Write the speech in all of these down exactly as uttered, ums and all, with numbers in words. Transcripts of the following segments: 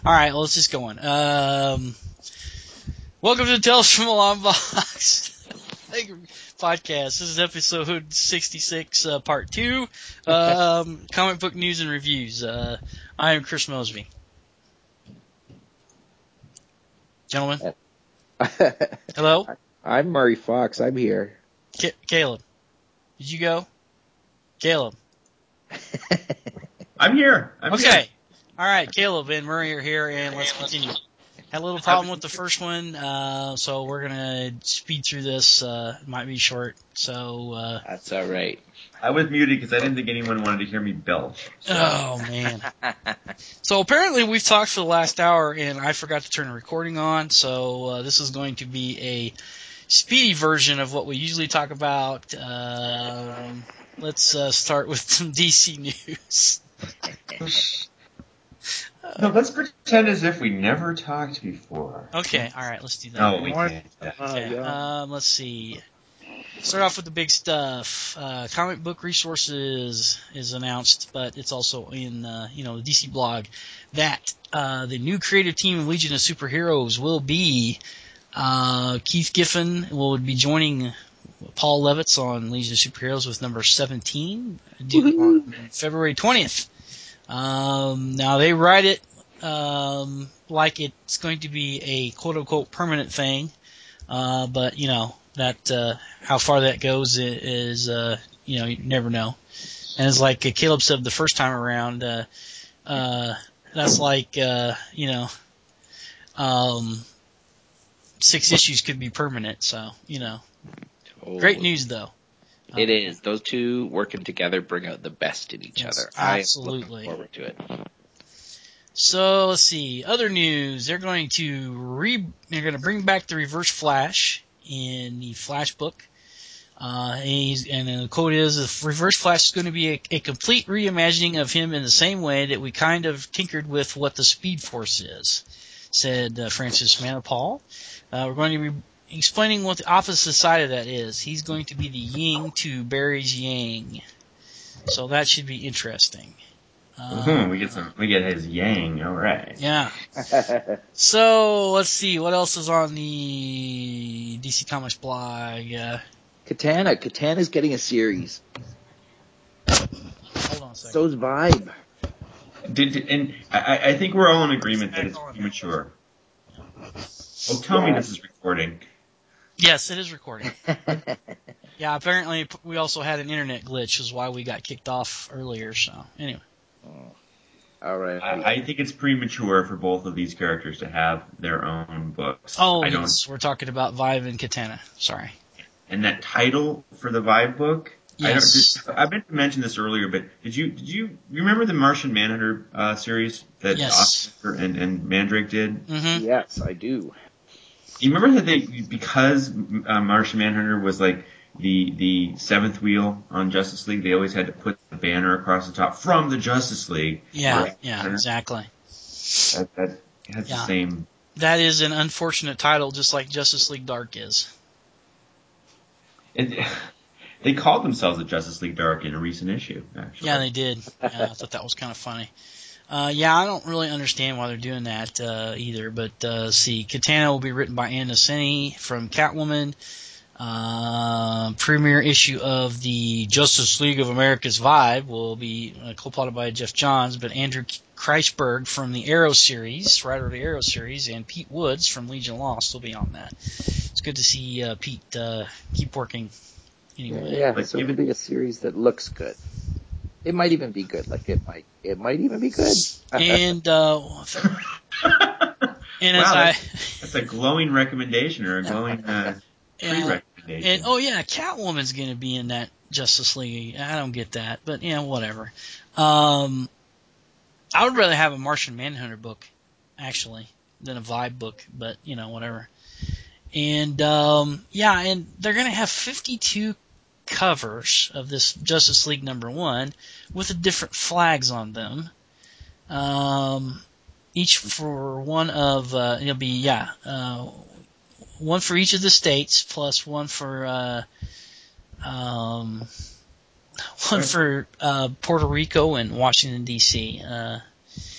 All right, well, let's just go on. Um, welcome to Tales from a Long Box podcast. This is episode sixty-six, uh, part two, um, comic book news and reviews. Uh, I am Chris Mosby. Gentlemen? Hello? I'm Murray Fox. I'm here. C- Caleb. Did you go? Caleb. I'm here. I'm okay. Here. All right, Caleb and Murray are here, and let's continue. Had a little problem with the first one, uh, so we're going to speed through this. Uh, it might be short, so... Uh, That's all right. I was muted because I didn't think anyone wanted to hear me belch. So. Oh, man. So apparently we've talked for the last hour, and I forgot to turn the recording on, so uh, this is going to be a speedy version of what we usually talk about. Um, let's uh, start with some D C news. No, let's pretend as if we never talked before. Okay, all right, let's do that. No, we can't. Okay, um, let's see. Start off with the big stuff. Uh, Comic Book Resources is announced, but it's also in uh, you know the D C blog that uh, the new creative team of Legion of Superheroes will be uh, Keith Giffen will be joining Paul Levitz on Legion of Superheroes with number seventeen due on February twentieth. Um, now they write it um, like it's going to be a quote-unquote permanent thing, uh, but you know that uh, how far that goes is uh, you know you never know. And it's like Caleb said the first time around, uh, uh, that's like uh, you know um, six issues could be permanent. So you know, oh. Great news though. It um, is. Those two working together bring out the best in each yes, other. Absolutely. I am looking forward to it. So let's see. Other news. They're going to re. They're going to bring back the Reverse Flash in the Flash book. Uh, and, he's, and the quote is: "The Reverse Flash is going to be a, a complete reimagining of him in the same way that we kind of tinkered with what the Speed Force is," said uh, Francis Manapul. Uh, we're going to be explaining what the opposite side of that is. He's going to be the yin to Barry's yang. So that should be interesting. Uh, mm-hmm. We get some. We get his yang. All right. Yeah. So let's see what else is on the D C Comics blog. Uh, Katana. Katana's getting a series. Hold on a second. So's Vibe. Did, did and I, I think we're all in agreement that it's premature. Oh, tell yeah. me this is recording. Yes, it is recording. Yeah, apparently we also had an internet glitch, which is why we got kicked off earlier. So anyway. Oh. All right. I, I think it's premature for both of these characters to have their own books. Oh, I don't, yes, we're talking about Vibe and Katana. Sorry. And that title for the Vibe book. Yes. I, don't, I meant to mention this earlier, but did you did you remember the Martian Manhunter uh, series that yes. Oscar and, and Mandrake did? Mm-hmm. Yes, I do. You remember that they because uh, Martian Manhunter was like the the seventh wheel on Justice League, they always had to put the banner across the top from the Justice League. Yeah, Martian yeah, Manhunter. Exactly. That that has yeah. the same. That is an unfortunate title, just like Justice League Dark is. It, they called themselves the Justice League Dark in a recent issue, actually. Yeah, they did. Yeah, I thought that was kind of funny. Uh, yeah, I don't really understand why they're doing that uh, either. But uh, see, Katana will be written by Ann Nocenti from Catwoman. Uh, premiere issue of the Justice League of America's Vibe will be uh, co-plotted by Jeff Johns, but Andrew Kreisberg from the Arrow series, writer of the Arrow series, and Pete Woods from Legion Lost will be on that. It's good to see uh, Pete uh, keep working. Anyway, yeah, yeah. So it'll be a series that looks good. It might even be good. Like it might, it might even be good. and uh, and wow, as that's, I, that's a glowing recommendation or a glowing uh, pre-recommendation. And oh yeah, Catwoman's going to be in that Justice League. I don't get that, but yeah, whatever. Um, I would rather have a Martian Manhunter book, actually, than a Vibe book. But you know, whatever. And um, yeah, and they're going to have fifty-two covers of this Justice League number one with the different flags on them. Um, each for one of uh, it'll be yeah. Uh, One for each of the states, plus one for uh, um, one for uh, Puerto Rico and Washington D C. Uh,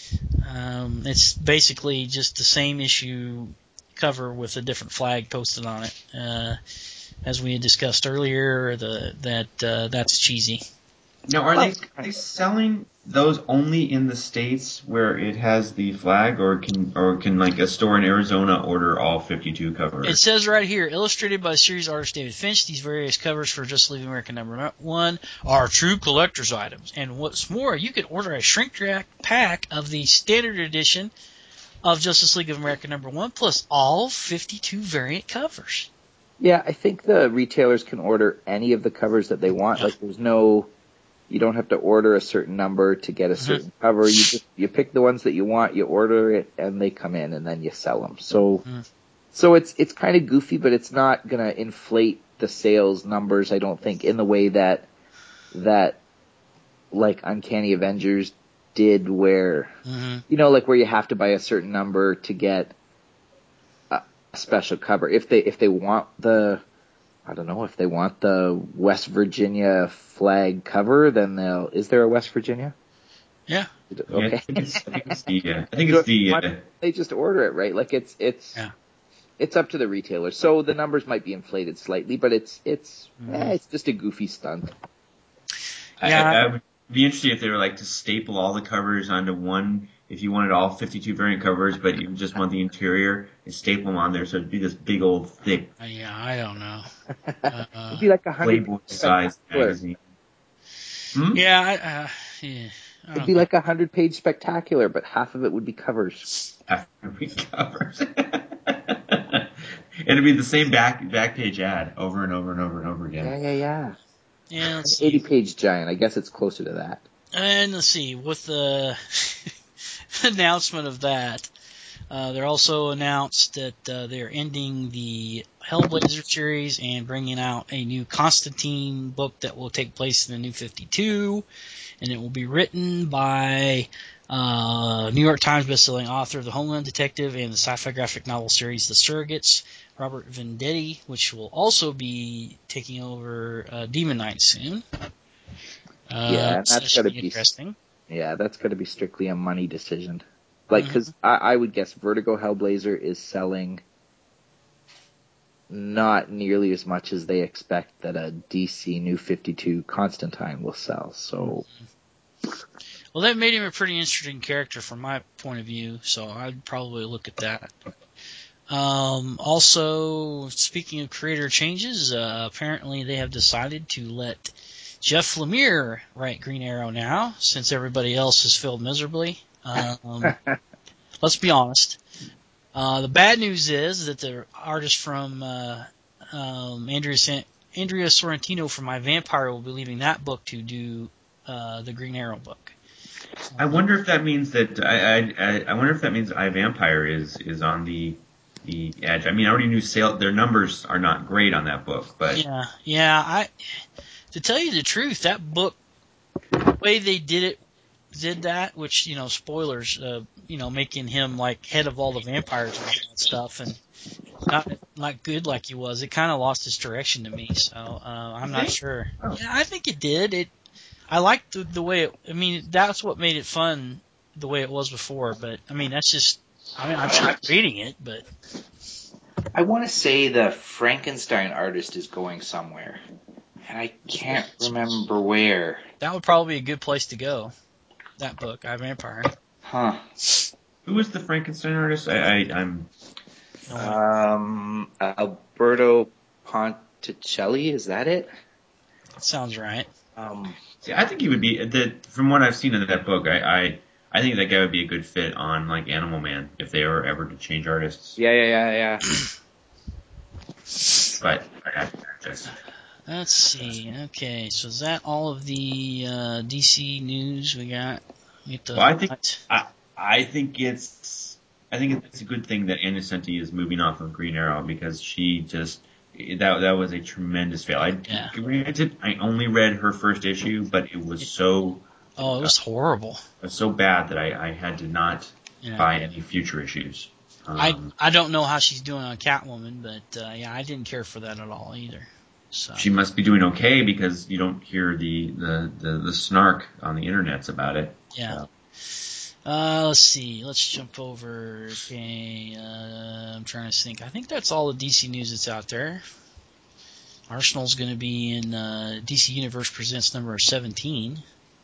Um, it's basically just the same issue cover with a different flag posted on it. Uh, as we had discussed earlier, the that uh, that's cheesy. Now, are they, are they selling those only in the states where it has the flag, or can or can like a store in Arizona order all fifty-two covers? It says right here, illustrated by series artist David Finch, these various covers for Just Leave America number one are true collector's items. And what's more, you can order a shrink wrap pack of the standard edition of Justice League of America number one, plus all fifty-two variant covers. Yeah, I think the retailers can order any of the covers that they want. Yeah. Like, there's no, you don't have to order a certain number to get a mm-hmm. certain cover. You just, you pick the ones that you want, you order it, and they come in, and then you sell them. So, mm. so it's, it's kind of goofy, but it's not gonna inflate the sales numbers, I don't think, in the way that, that, like, Uncanny Avengers did, where, mm-hmm. you know, like where you have to buy a certain number to get a special cover. If they, if they want the, I don't know, if they want the West Virginia flag cover, then they'll, is there a West Virginia? Yeah. Okay. Yeah, I think it's, I think it's the, uh, I think it's the, uh, they just order it, right? Like it's, it's, yeah. it's up to the retailer. So the numbers might be inflated slightly, but it's, it's, mm-hmm. eh, it's just a goofy stunt. Yeah. I, I would be interested if they were like to staple all the covers onto one, if you wanted all fifty-two variant covers, but you just want the interior, and staple them on there, so it'd be this big old thick. Uh, yeah, I don't know. Uh, it'd be like a hundred Playboy size magazine. Hmm? Yeah, I, uh, yeah. I It'd be like a hundred page spectacular, but half of it would be covers. Half would be covers. It'd be the same back back page ad over and over and over and over again. Yeah, yeah, yeah. Yeah, let's An eighty page giant. I guess it's closer to that. And let's see, with the announcement of that, uh, they're also announced that uh, they're ending the Hellblazer series and bringing out a new Constantine book that will take place in the New fifty-two, and it will be written by uh, New York Times bestselling author of The Homeland Detective and the sci-fi graphic novel series The Surrogates, Robert Venditti, which will also be taking over uh, Demon Knight soon. Uh, yeah, so that's got to be interesting. Yeah, that's got to be strictly a money decision. Like, because mm-hmm. I, I would guess Vertigo Hellblazer is selling not nearly as much as they expect that a D C New fifty-two Constantine will sell. So, well, that made him a pretty interesting character from my point of view. So I'd probably look at that. Um, also, speaking of creator changes, uh, apparently they have decided to let Jeff Lemire write Green Arrow now, since everybody else has failed miserably. Um, let's be honest. Uh, the bad news is that the artist from uh, um, Andrea, San- Andrea Sorrentino from My Vampire will be leaving that book to do uh, the Green Arrow book. I wonder if that means that I I, I wonder if that means I Vampire is is on the the edge. I mean, I already knew sale their numbers are not great on that book, but yeah, yeah. I to tell you the truth, that book, the way they did it, did that, which you know, spoilers, uh, you know, making him like head of all the vampires and all that stuff, and not not good like he was. It kind of lost its direction to me, so uh, I'm not sure. Oh. Yeah, I think it did. It. I liked the, the way it. I mean, that's what made it fun, the way it was before. But I mean, that's just. I mean, I'm sure reading it, but I want to say the Frankenstein artist is going somewhere, and I can't remember where. That would probably be a good place to go. That book, I Vampire. Huh. Who was the Frankenstein artist? I, I I'm. Um, Alberto Ponticelli. Is that it? That sounds right. Um, See, I think he would be. The, from what I've seen in that book, I, I I think that guy would be a good fit on like Animal Man if they were ever to change artists. Yeah, yeah, yeah, yeah. But I, I just. Let's see. Okay, so is that all of the uh, D C news we got? We get the well, I think I, I think it's I think it's a good thing that Anna Senti is moving off of Green Arrow because she just that that was a tremendous fail. I yeah. granted I only read her first issue, but it was so oh it was uh, horrible. It was so bad that I, I had to not yeah. buy any future issues. Um, I I don't know how she's doing on Catwoman, but uh, yeah, I didn't care for that at all either. So. She must be doing okay because you don't hear the, the, the, the snark on the internets about it. Yeah. So. Uh, let's see. Let's jump over. Okay, uh, I'm trying to think. I think that's all the D C news that's out there. Arsenal's going to be in uh, D C Universe Presents number seventeen.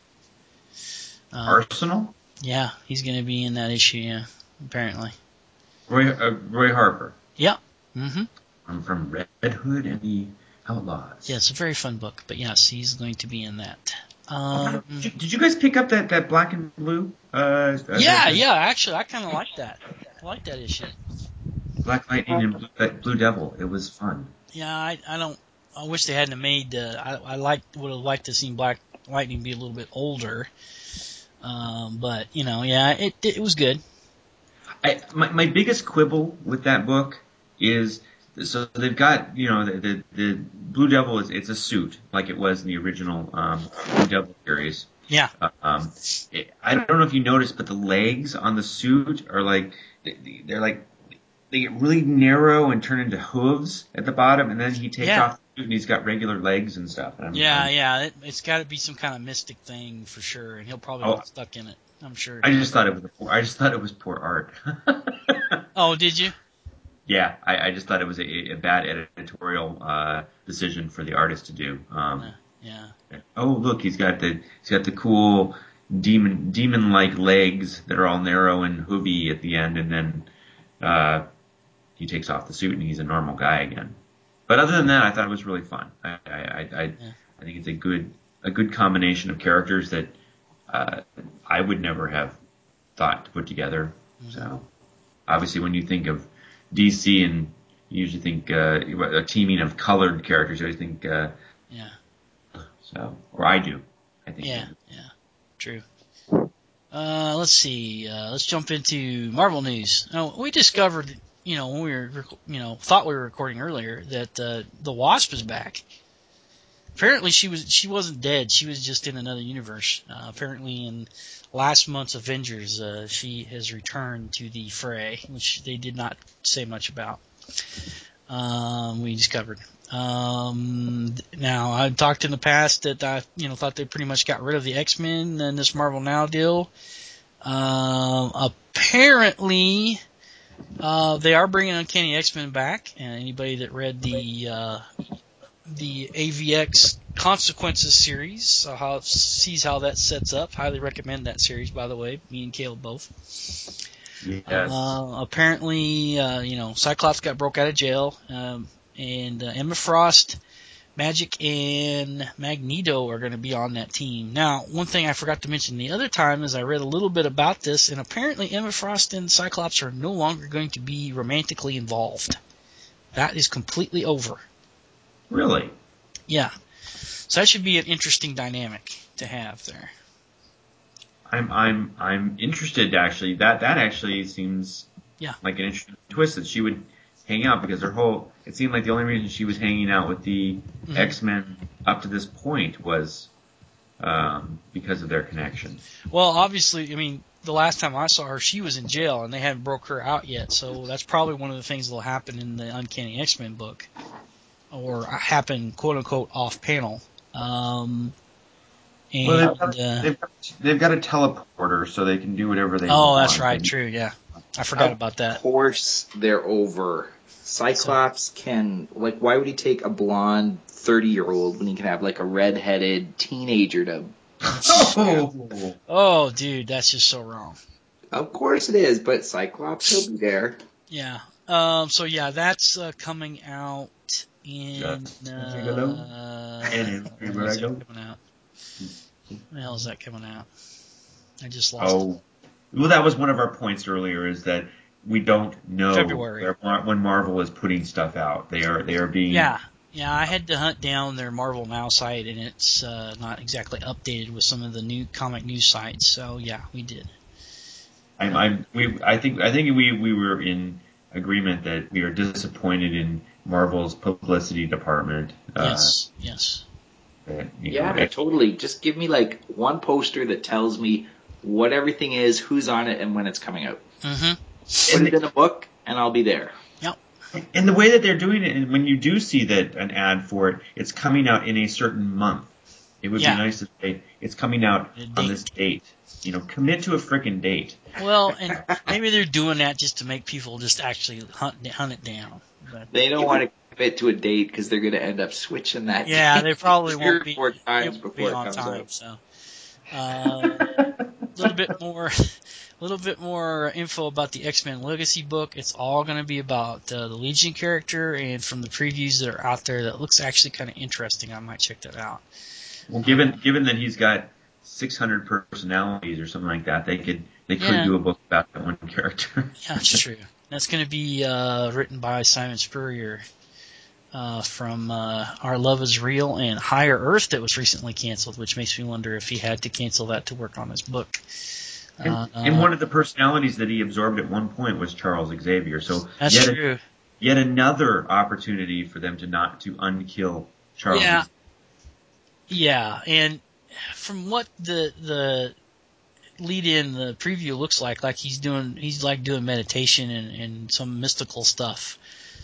Uh, Arsenal? Yeah, he's going to be in that issue. Yeah, apparently. Roy uh, Roy Harper. Yeah. Mm-hmm. I'm from Red Hood and the Outlaws. Yeah, it's a very fun book. But yes, he's going to be in that. Um, did, you, did you guys pick up that, that black and blue? Uh, yeah, uh, yeah. Actually, I kind of like that. I like that issue. Black Lightning and Blue, Blue Devil. It was fun. Yeah, I, I don't. I wish they hadn't made. Uh, I I like would have liked to see Black Lightning be a little bit older. Um, but you know, yeah, it it was good. I, my my biggest quibble with that book is so they've got you know the the, the Blue Devil is it's a suit like it was in the original um, Blue Devil series. Yeah. Um, it, I don't know if you noticed, but the legs on the suit are like they're like they get really narrow and turn into hooves at the bottom, and then he takes Yeah. off the suit and he's got regular legs and stuff. And I'm, yeah, I'm, yeah. It, it's got to be some kind of mystic thing for sure, and he'll probably Oh. get stuck in it. I'm sure. I just thought it was I just thought it was poor art. Oh, did you? Yeah, I, I just thought it was a, a bad editorial uh, decision for the artist to do. Um, yeah. Oh, look, he's got the he's got the cool demon demon like legs that are all narrow and hoovy at the end, and then uh, he takes off the suit and he's a normal guy again. But other than that, I thought it was really fun. I I I, I, Yeah. I think it's a good a good combination of characters that uh, I would never have thought to put together. Mm-hmm. So obviously, when you think of D C and you usually think uh, a teaming of colored characters, you always think uh, Yeah. so, or I do. I think. Yeah. Yeah. True. Uh, let's see. Uh, let's jump into Marvel news. Now, we discovered, you know, when we were, you know, thought we were recording earlier that uh, the Wasp is back. Apparently, she was she wasn't dead. She was just in another universe. Uh, apparently, in last month's Avengers, uh, she has returned to the fray, which they did not say much about. Um, we discovered. Um, now, I talked in the past that I, you know, thought they pretty much got rid of the X-Men in this Marvel Now deal. Um, apparently, uh, they are bringing Uncanny X-Men back, and anybody that read the uh, the A V X Consequences series uh, how sees how that sets up. Highly recommend that series, by the way. Me and Caleb both. Yes. Uh, apparently, uh, you know, Cyclops got broke out of jail, um, and uh, Emma Frost, Magic, and Magneto are going to be on that team. Now, one thing I forgot to mention the other time is I read a little bit about this, and apparently Emma Frost and Cyclops are no longer going to be romantically involved. That is completely over. Really? Yeah. So that should be an interesting dynamic to have there. I'm I'm I'm interested actually. That that actually seems yeah. like an interesting twist that she would hang out because her whole it seemed like the only reason she was hanging out with the mm-hmm. X-Men up to this point was um, because of their connection. Well, obviously, I mean, the last time I saw her, she was in jail and they hadn't broke her out yet. So that's probably one of the things that'll happen in the Uncanny X-Men book, or happen quote unquote off panel. Um, and, well, they've got, uh, they've, got, they've got a teleporter, so they can do whatever they oh, want. Oh, that's right. And, true. Yeah, I forgot about that. Of course, they're over. Cyclops so. can like. Why would he take a blonde thirty-year-old when he can have like a red-headed teenager to? oh. oh, dude, that's just so wrong. Of course it is, but Cyclops will be there. Yeah. Um. So yeah, that's uh, coming out in. Just uh, and everywhere I go. Coming out. When the hell is that coming out? I just lost oh. it. Well, that was one of our points earlier is that we don't know February. when Marvel is putting stuff out. They are they are being Yeah. Yeah, I had to hunt down their Marvel Now site, and it's uh, not exactly updated with some of the new comic news sites. So yeah, we did. I'm, I'm we I think I think we we were in agreement that we are disappointed in Marvel's publicity department. Yes. Uh, yes. That, you yeah, know, totally. Just give me like one poster that tells me what everything is, who's on it, and when it's coming out. Mm-hmm. Put it in a book, and I'll be there. Yep. And the way that they're doing it, and when you do see that an ad for it, it's coming out in a certain month. It would Yeah. be nice to say it's coming out A on date. this date. You know, commit to a frickin' date. Well, and maybe they're doing that just to make people just actually hunt hunt it down. But They don't want to commit to a date because they're going to end up switching that. yeah, date they probably three won't or be, four it times won't before be it on comes time. out. So, uh, a little bit more, a little bit more info about the X-Men Legacy book. It's all going to be about uh, the Legion character, and from the previews that are out there, that looks actually kind of interesting. I might check that out. Well, given given that he's got six hundred personalities or something like that, they could they could Yeah. do a book about that one character. Yeah, that's true. That's going to be uh, written by Simon Spurrier uh, from uh, Our Love Is Real and Higher Earth that was recently canceled, which makes me wonder if he had to cancel that to work on his book. And, Uh, and one of the personalities that he absorbed at one point was Charles Xavier. So that's yet, true. A, yet another opportunity for them to not to unkill Charles. Yeah. Xavier. Yeah, and from what the the lead in the preview looks like, like he's doing he's like doing meditation and, and some mystical stuff,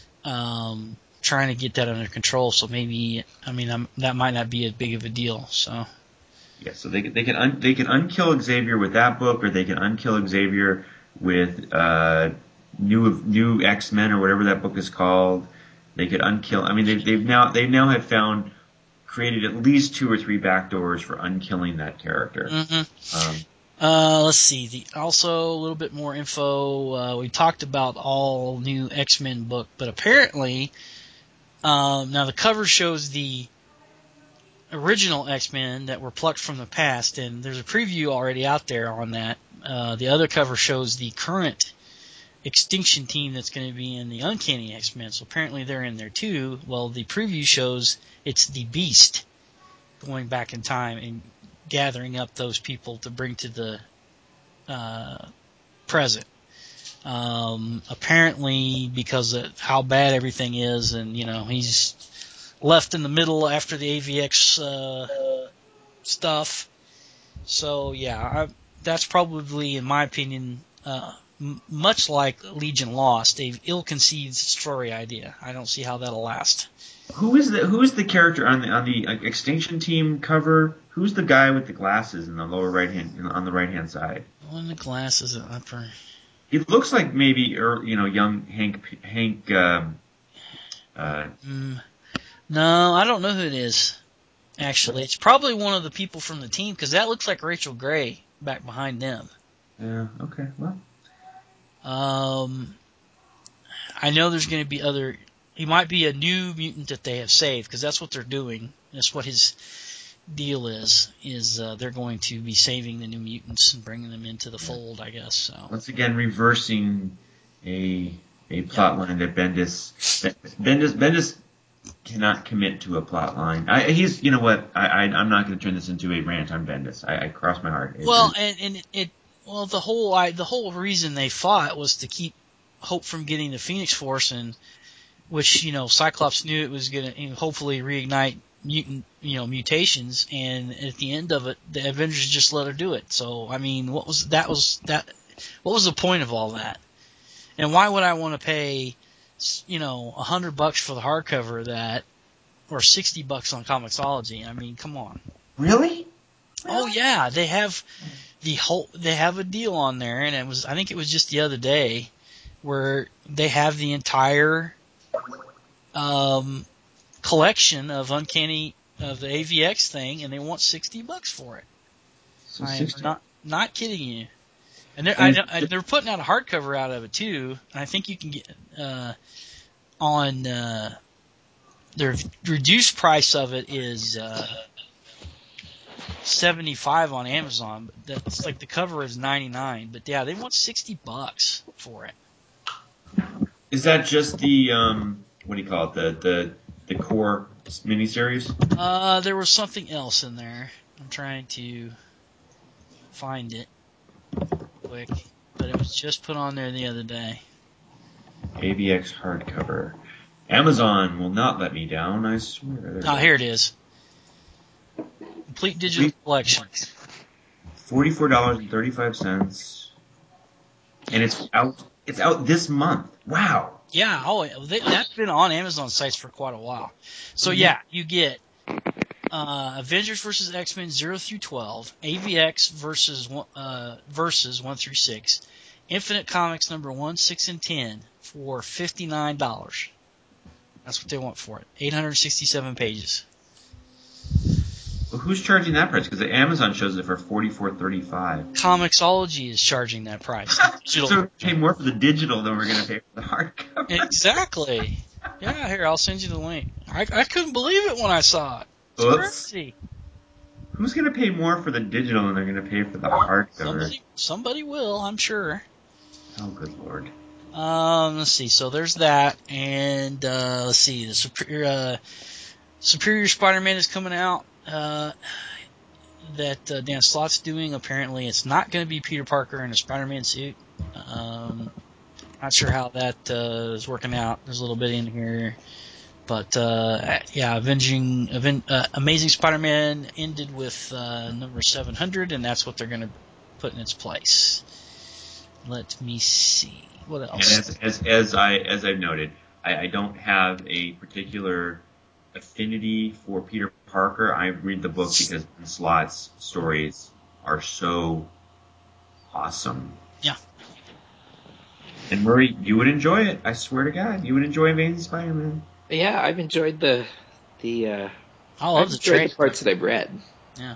um, trying to get that under control. So maybe I mean I'm, that might not be as big of a deal. So Yeah, so they they can un, they can unkill Xavier with that book, or they can unkill Xavier with uh, new new X-Men or whatever that book is called. They could unkill. I mean, they've they've now they now have found created at least two or three backdoors for unkilling that character. Mm-hmm. Um, uh, let's see. The, also, a little bit more info. Uh, we talked about all new X-Men book, but apparently, um, now the cover shows the original X-Men that were plucked from the past, and there's a preview already out there on that. Uh, the other cover shows the current Extinction team that's going to be in the Uncanny X-Men, so apparently they're in there too. Well, the preview shows it's the Beast going back in time and gathering up those people to bring to the uh, present. Um, apparently, because of how bad everything is, and you know he's left in the middle after the A V X uh, stuff. So yeah, I, that's probably, in my opinion, uh, m- much like Legion Lost, a ill-conceived story idea. I don't see how that'll last. who is the who is the character on the on the uh, Extinction team cover? Who's the guy with the glasses in the lower right hand on the right hand side? One of the glasses at upper. He looks like maybe or you know young Hank Hank. Um, uh, Mm, no, I don't know who it is. Actually, it's probably one of the people from the team because that looks like Rachel Gray back behind them. yeah. Okay. Well. Um, I know there's going to be other. He might be a new mutant that they have saved because that's what they're doing. That's what his deal is. Is uh, they're going to be saving the new mutants and bringing them into the fold, I guess. So Once again, reversing a a plot line that Bendis Bendis Bendis cannot commit to a plot line. I, he's you know what I, I I'm not going to turn this into a rant on Bendis. I, I cross my heart. It, well, it, and, and it well the whole I, the whole reason they fought was to keep Hope from getting the Phoenix Force, and which you know Cyclops knew it was going to hopefully reignite mutant you know mutations, and at the end of it, the Avengers just let her do it. So I mean, what was that was that what was the point of all that? And why would I want to pay you know a hundred bucks for the hardcover of that, or sixty bucks on Comixology? I mean, come on. really? Oh yeah, they have the whole they have a deal on there, and it was I think it was just the other day where they have the entire um, collection of Uncanny of the A V X thing, and they want sixty bucks for it. So I'm sixty not not kidding you. And they're And I, I, they're putting out a hardcover out of it too. And I think you can get uh, on uh, their reduced price of it is uh, seventy-five on Amazon. But that's like the cover is ninety-nine. But yeah, they want sixty bucks for it. is that just the um what do you call it the the the core miniseries? Uh, there was something else in there. I'm trying to find it quick, but it was just put on there the other day. A V X hardcover. Amazon will not let me down. I swear. Ah, here it is. Complete digital collection. Forty-four dollars and thirty-five cents, and it's out. It's out this month. Wow. Yeah, oh, they, that's been on Amazon sites for quite a while. So yeah, you get uh, Avengers versus X-Men zero through twelve, A V X versus uh, versus one through six, Infinite Comics number one, six, and ten for fifty-nine dollars. That's what they want for it. eight hundred sixty-seven pages. Well, who's charging that price? Because Amazon shows it for forty-four thirty-five. Comixology is charging that price. So we're paying more for the digital than we're going to pay for the hardcover. Exactly. Yeah, here, I'll send you the link. I, I couldn't believe it when I saw it. It's Oops. crazy. Who's going to pay more for the digital than they're going to pay for the hardcover? Somebody, somebody will, I'm sure. Oh, good Lord. Um, let's see. So there's that, and uh, let's see. The Superior, uh, Superior Spider-Man is coming out. Uh, that uh, Dan Slott's doing. Apparently, it's not going to be Peter Parker in a Spider-Man suit. Um, not sure how that uh, is working out. There's a little bit in here, but uh, yeah, Avenging, Aven- uh, Amazing Spider-Man ended with uh, number seven hundred, and that's what they're going to put in its place. Let me see. What else? And as as as I as I've noted, I, I don't have a particular affinity for Peter Parker. I read the book because Slott's stories are so awesome. Yeah. And Murray, you would enjoy it. I swear to God, you would enjoy Amazing Spider-Man. Yeah, I've enjoyed the the. Uh, I love I've the enjoyed trade. the parts that I've read. Yeah.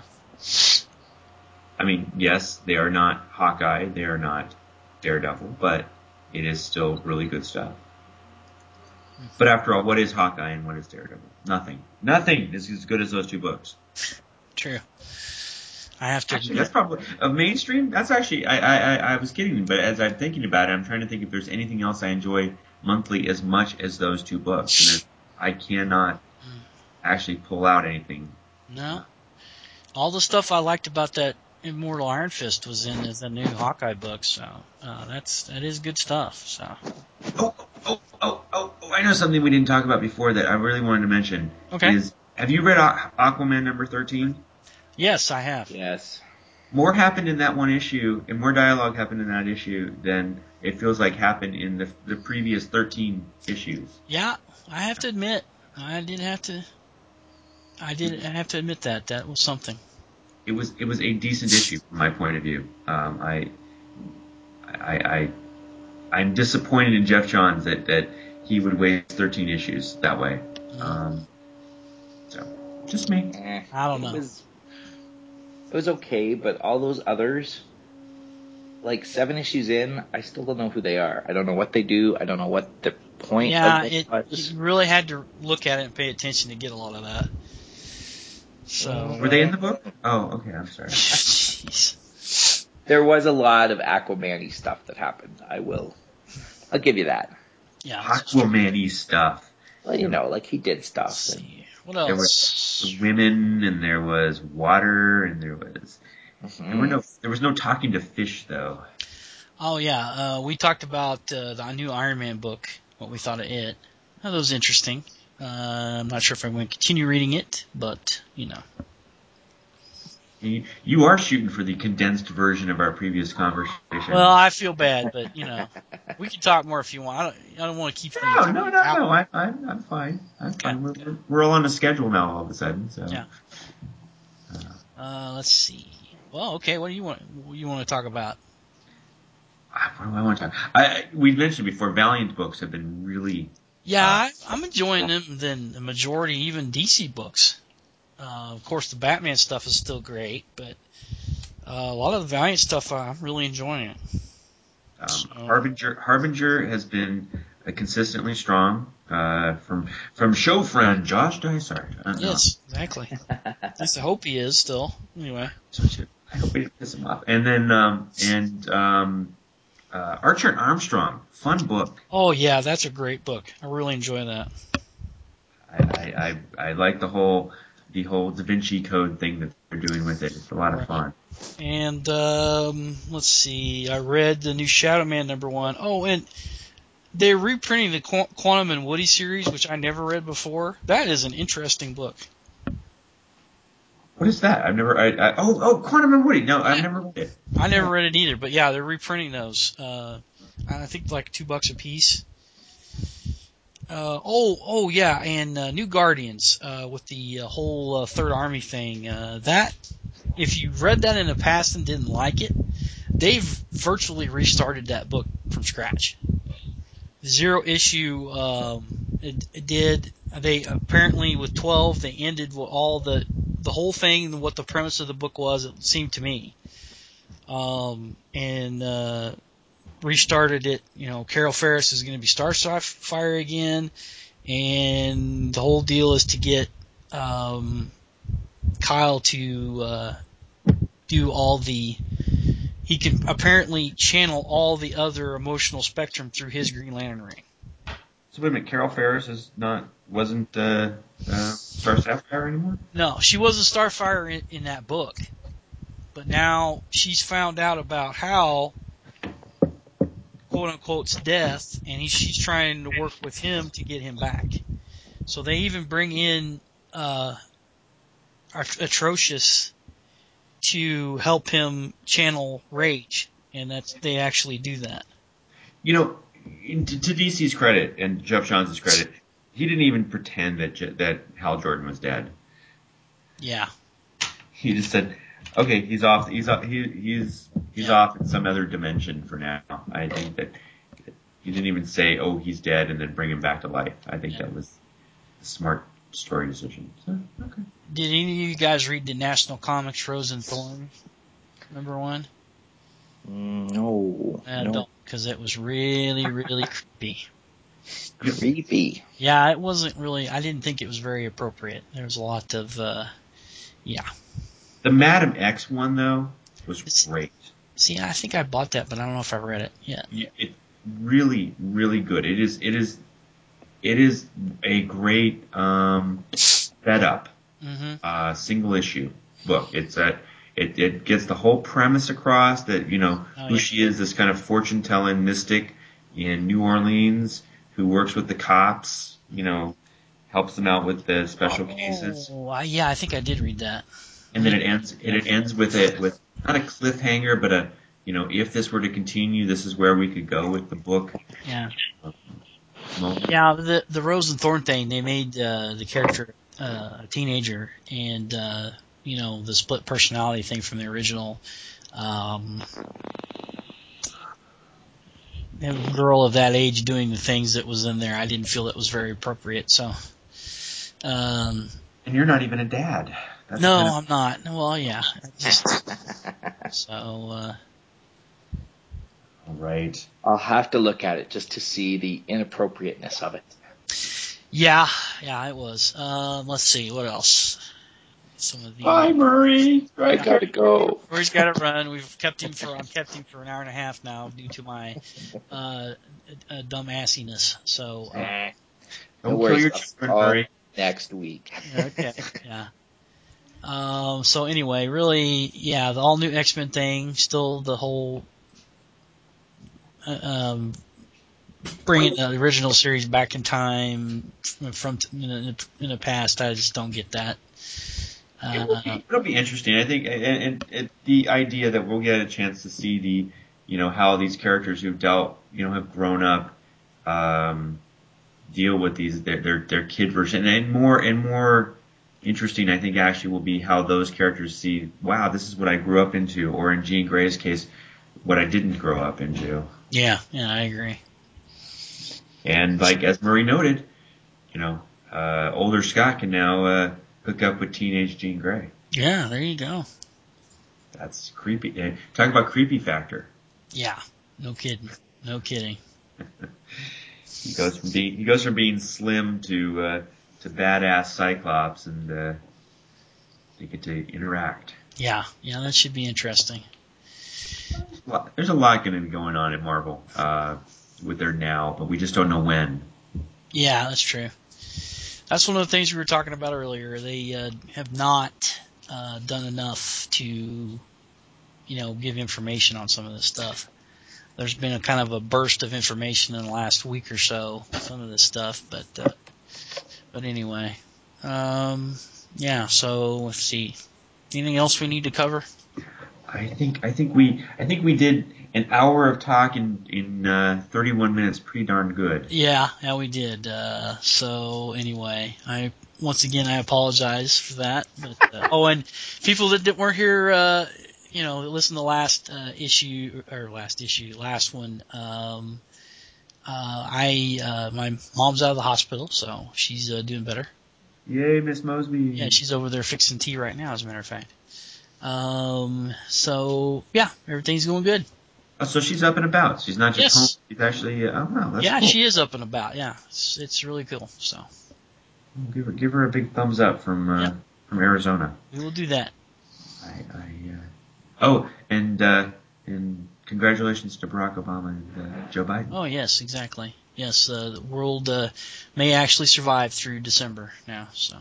I mean, yes, they are not Hawkeye, they are not Daredevil, but it is still really good stuff. But after all, what is Hawkeye and what is Daredevil? Nothing. Nothing is as good as those two books. True. I have to. Actually, that's probably a mainstream. That's actually I, I I was kidding, but as I'm thinking about it, I'm trying to think if there's anything else I enjoy monthly as much as those two books. And I cannot actually pull out anything. No. All the stuff I liked about that Immortal Iron Fist was in the new Hawkeye book, so uh, that's that is good stuff. So. Oh, oh, oh, oh, oh! I know something we didn't talk about before that I really wanted to mention. Okay. Is have you read Aquaman number thirteen? Yes, I have. Yes. More happened in that one issue, and more dialogue happened in that issue than it feels like happened in the the previous thirteen issues. Yeah, I have to admit, I did have to. I did I have to admit that that was something. It was it was a decent issue from my point of view. Um, I, I I I'm disappointed in Jeff Johns that, that he would waste thirteen issues that way. Um, so just me. Eh, I don't know. It was, it was okay, but all those others, like seven issues in, I still don't know who they are. I don't know what they do. I don't know what the point yeah, of it it, was. you really had to look at it and pay attention to get a lot of that. So Were they in the book? Oh, okay. I'm sorry. Jeez. There was a lot of Aquaman-y stuff that happened. I will. I'll give you that. Yeah. Aquaman-y stuff. Well, you know, like he did Let's stuff. see. What There else? was women, and there was water, and there was Mm-hmm. there were no there was no talking to fish though. Oh yeah, uh, we talked about uh, the new Iron Man book. What we thought of it. That was interesting. Uh, I'm not sure if I'm going to continue reading it, but you know. You, you are shooting for the condensed version of our previous conversation. Well, I feel bad, but you know, we can talk more if you want. I don't. I don't want to keep the No, no, no, out. no. I, I'm, I'm fine. I'm Okay. fine. We're, we're, we're all on a schedule now all of a sudden. So. Yeah. Uh, let's see. Well, okay. What do you want? What do you want to talk about? What do I want to talk? I, we mentioned before, Valiant books have been really. Yeah, uh, I, I'm enjoying them than the majority, even D C books. Uh, of course, the Batman stuff is still great, but uh, a lot of the Valiant stuff, uh, I'm really enjoying it. Um, So, Harbinger, Harbinger has been uh, consistently strong uh, from from show friend Josh Dysart. Uh, yes, exactly. At least I hope he is still. Anyway. no. I hope we didn't piss him off. And then um, and um, uh, Archer and Armstrong, fun book. Oh yeah, that's a great book. I really enjoy that. I, I, I, I like the whole the whole Da Vinci Code thing that they're doing with it. It's a lot of Right. fun. And um, let's see, I read the new Shadow Man number one. Oh, and they're reprinting the Qu- Quantum and Woody series, which I never read before. That is an interesting book. What is that? I've never. I, I, oh, oh, Quantum and Woody. No, I've never read it. I never read it either, but yeah, they're reprinting those. Uh, I think like two bucks a piece. Uh, oh, oh yeah, and uh, New Guardians uh, with the uh, whole uh, Third Army thing. Uh, that, if you read that in the past and didn't like it, they've virtually restarted that book from scratch. Zero issue. Um, it, it did. They apparently with twelve they ended all the the whole thing. What the premise of the book was, it seemed to me, um, and uh, restarted it. You know, Carol Ferris is going to be Starfire again. And the whole deal is to get um, Kyle to uh, do all the. He can apparently channel all the other emotional spectrum through his Green Lantern ring. So wait a minute, Carol Ferris is not wasn't uh, uh, Star Sapphire anymore? No, she was a Starfire in, in that book, but now she's found out about Hal, quote unquote's death, and he, she's trying to work with him to get him back. So they even bring in uh, Atrocious to help him channel rage, and that's they actually do that. You know, in, to, to D C's credit and Geoff Johns' credit, he didn't even pretend that that Hal Jordan was dead. Yeah. He just said, "Okay, he's off. He's off. He, he's he's yeah. off in some other dimension for now." I think that he didn't even say, "Oh, he's dead," and then bring him back to life. I think yeah. that was a smart story decision. So, okay. Did any of you guys read the National Comics Rose and Thorn number one? No. Uh, no. Don't, because it was really, really creepy. Creepy. Yeah, it wasn't really. I didn't think it was very appropriate. There was a lot of, uh, yeah. The Madam X one though was it's, great. See, I think I bought that, but I don't know if I read it yet. Yeah, it really, really good. It is. It is. It is a great um, setup, mm-hmm. uh, single issue book. It's a, it, it gets the whole premise across that, you know, oh, who yeah. she is, this kind of fortune telling mystic in New Orleans who works with the cops, you know, helps them out with the special oh, cases. I, yeah, I think I did read that. And then it ends. And it ends with it with not a cliffhanger, but a, you know, if this were to continue, this is where we could go with the book. Yeah. Um, Yeah, the the Rose and Thorn thing, they made uh, the character uh, a teenager, and uh, you know the split personality thing from the original. Um, a girl of that age doing the things that was in there, I didn't feel that was very appropriate. So, um, and you're not even a dad. That's no, kind of... I'm not. Well, yeah, just, so. Uh, All right. I'll have to look at it just to see the inappropriateness of it. Yeah, yeah, it was. Um, let's see, what else? Some of the. Bye, Murray. I gotta go. Murray's got to run. We've kept him for. I've kept him for an hour and a half now due to my uh, uh, dumb assiness. So. Uh, Nah. Don't no kill worries. your children, All Murray. Next week. okay. Yeah. Um. So anyway, really, yeah, the all new X-Men thing. Still the whole. Uh, um. Bringing the original series back in time from in the, in the past, I just don't get that. Uh, It'll be, it'll be interesting. I think, and, and, and the idea that we'll get a chance to see the, you know, how these characters who've dealt, you know, have grown up, um, deal with these their their, their kid version, and more and more interesting, I think, actually will be how those characters see, wow, this is what I grew up into, or in Jean Grey's case, what I didn't grow up into. Yeah, yeah, I agree. And like as Murray noted, you know, uh, older Scott can now uh, hook up with teenage Jean Grey. Yeah, there you go. That's creepy. Talk about creepy factor. Yeah, no kidding, no kidding. he goes from being he goes from being slim to uh, to badass Cyclops, and uh, they get to interact. Yeah, yeah, that should be interesting. There's a lot going to be going on at Marvel uh, with their now, but we just don't know when. Yeah, that's true. That's one of the things we were talking about earlier. They uh, have not uh, done enough to, you know, give information on some of this stuff. There's been a kind of a burst of information in the last week or so, some of this stuff, but uh, but anyway, um, yeah. So let's see. Anything else we need to cover? I think I think we I think we did an hour of talk in in uh, thirty-one minutes, pretty darn good. Yeah, yeah, we did. Uh, so anyway, I once again I apologize for that. But uh, oh, and people that, that weren't here, uh, you know, listen to the last uh, issue or last issue, last one. Um, uh, I uh, my mom's out of the hospital, so she's uh, doing better. Yay, Miss Mosby. Yeah, she's over there fixing tea right now, as a matter of fact. Um, so yeah, everything's going good. Oh, so she's up and about. She's not just Yes. home. She's actually. Uh, oh wow, that's yeah, cool. she is up and about. Yeah, it's it's really cool. So Give her give her a big thumbs up from uh, Yep. from Arizona. we will do that. I, I uh, oh, and uh, and congratulations to Barack Obama and uh, Joe Biden. Oh yes, exactly. Yes, uh, the world uh, may actually survive through December now. So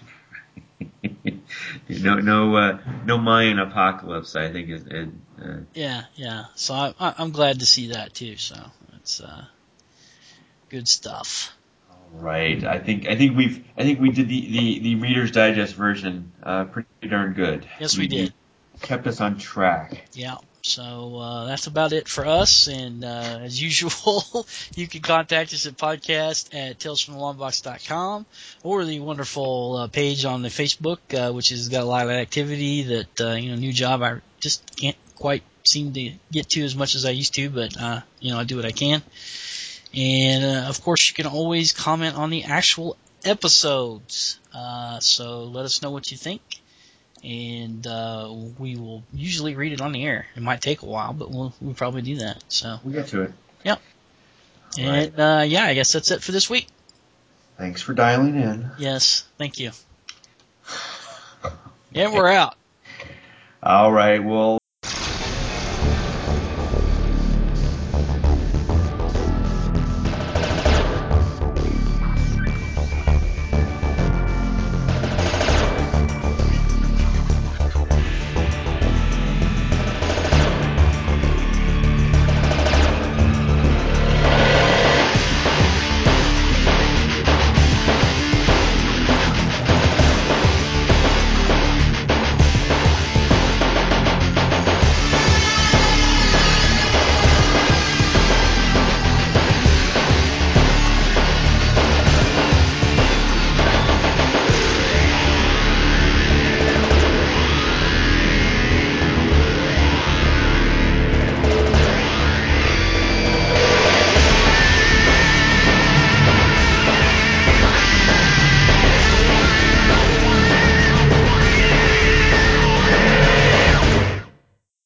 no no uh, no Mayan apocalypse. I think is uh, yeah, yeah. So I, I, I'm glad to see that too. So it's uh, good stuff. right. I think I think we've I think we did the the, the Reader's Digest version uh, pretty darn good. Yes, we did. Kept us on track. Yeah. So uh, that's about it for us. And uh, as usual, you can contact us at podcast at tales from the long box dot com or the wonderful uh, page on the Facebook, uh, which has got a lot of activity that, uh, you know, new job I just can't quite seem to get to as much as I used to, but, uh, you know, I do what I can. And, uh, of course, you can always comment on the actual episodes. Uh, so let us know what you think. And uh, we will usually read it on the air. It might take a while, but we'll we'll probably do that. So we'll get to it. Yep. And uh, yeah, I guess that's it for this week. Thanks for dialing in. Yes, thank you. Yeah, we're out. All right. Well.